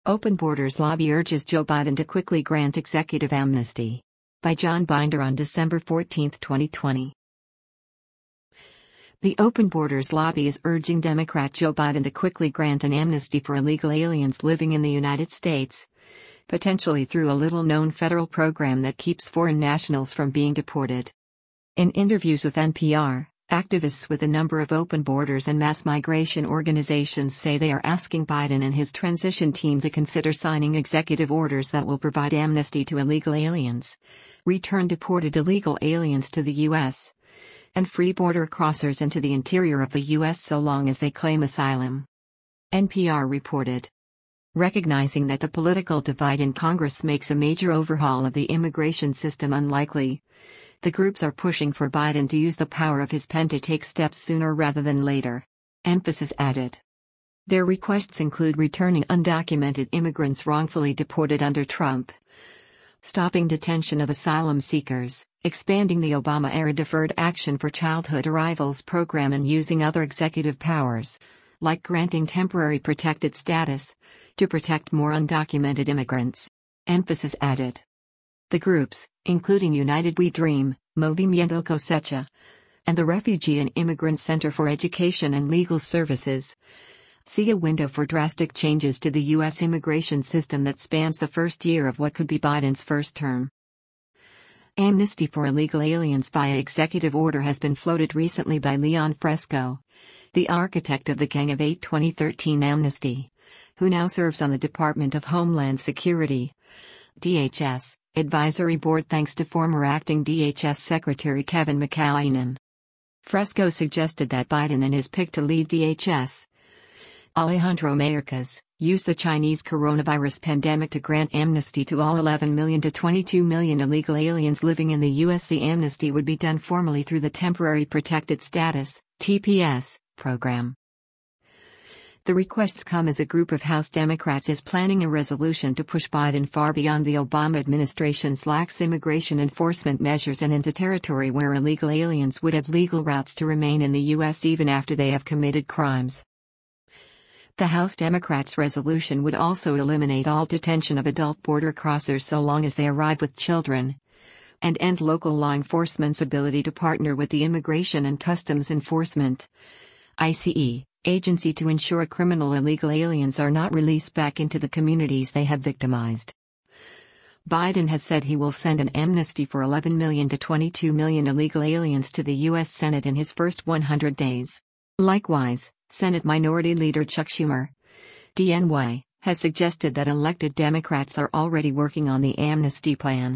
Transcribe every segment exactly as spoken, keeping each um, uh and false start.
Open Borders Lobby urges Joe Biden to quickly grant executive amnesty. By John Binder on December fourteenth, twenty twenty. The Open Borders Lobby is urging Democrat Joe Biden to quickly grant an amnesty for illegal aliens living in the United States, potentially through a little-known federal program that keeps foreign nationals from being deported. In interviews with N P R, activists with a number of open borders and mass migration organizations say they are asking Biden and his transition team to consider signing executive orders that will provide amnesty to illegal aliens, return deported illegal aliens to the U S, and free border crossers into the interior of the U S so long as they claim asylum. N P R reported. Recognizing that the political divide in Congress makes a major overhaul of the immigration system unlikely, the groups are pushing for Biden to use the power of his pen to take steps sooner rather than later. Emphasis added. Their requests include returning undocumented immigrants wrongfully deported under Trump, stopping detention of asylum seekers, expanding the Obama-era Deferred Action for Childhood Arrivals program, and using other executive powers, like granting temporary protected status, to protect more undocumented immigrants. Emphasis added. The groups, including United We Dream, Movimiento Cosecha, and the Refugee and Immigrant Center for Education and Legal Services, see a window for drastic changes to the U S immigration system that spans the first year of what could be Biden's first term. Amnesty for illegal aliens via executive order has been floated recently by Leon Fresco, the architect of the Gang of Eight twenty thirteen amnesty, who now serves on the Department of Homeland Security, D H S, advisory board thanks to former acting D H S Secretary Kevin McAleenan. Fresco suggested that Biden and his pick to lead D H S, Alejandro Mayorkas, use the Chinese coronavirus pandemic to grant amnesty to all eleven million to twenty-two million illegal aliens living in the U S. The amnesty would be done formally through the Temporary Protected Status, T P S, program. The requests come as a group of House Democrats is planning a resolution to push Biden far beyond the Obama administration's lax immigration enforcement measures and into territory where illegal aliens would have legal routes to remain in the U S even after they have committed crimes. The House Democrats' resolution would also eliminate all detention of adult border crossers so long as they arrive with children, and end local law enforcement's ability to partner with the Immigration and Customs Enforcement I C E agency to ensure criminal illegal aliens are not released back into the communities they have victimized. Biden has said he will send an amnesty for eleven million to twenty-two million illegal aliens to the U S Senate in his first one hundred days. Likewise, Senate Minority Leader Chuck Schumer, D N Y, has suggested that elected Democrats are already working on the amnesty plan.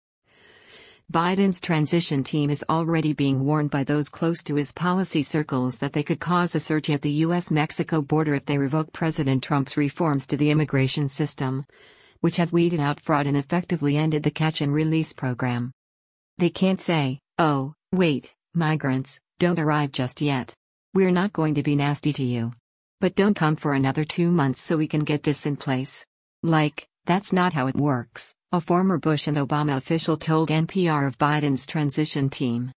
Biden's transition team is already being warned by those close to his policy circles that they could cause a surge at the U S Mexico border if they revoke President Trump's reforms to the immigration system, which have weeded out fraud and effectively ended the catch-and-release program. They can't say, "Oh, wait, migrants, don't arrive just yet. We're not going to be nasty to you. But don't come for another two months so we can get this in place." Like, that's not how it works, a former Bush and Obama official told N P R of Biden's transition team.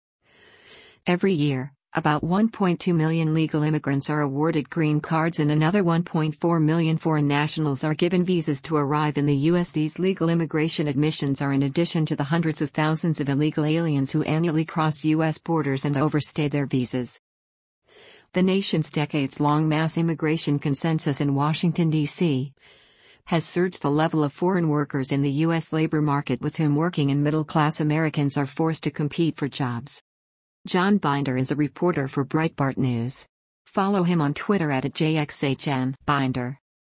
Every year, about one point two million legal immigrants are awarded green cards and another one point four million foreign nationals are given visas to arrive in the U S. These legal immigration admissions are in addition to the hundreds of thousands of illegal aliens who annually cross U S borders and overstay their visas. The nation's decades-long mass immigration consensus in Washington, D C, has surged the level of foreign workers in the U S labor market with whom working and middle-class Americans are forced to compete for jobs. John Binder is a reporter for Breitbart News. Follow him on Twitter at J X H N Binder.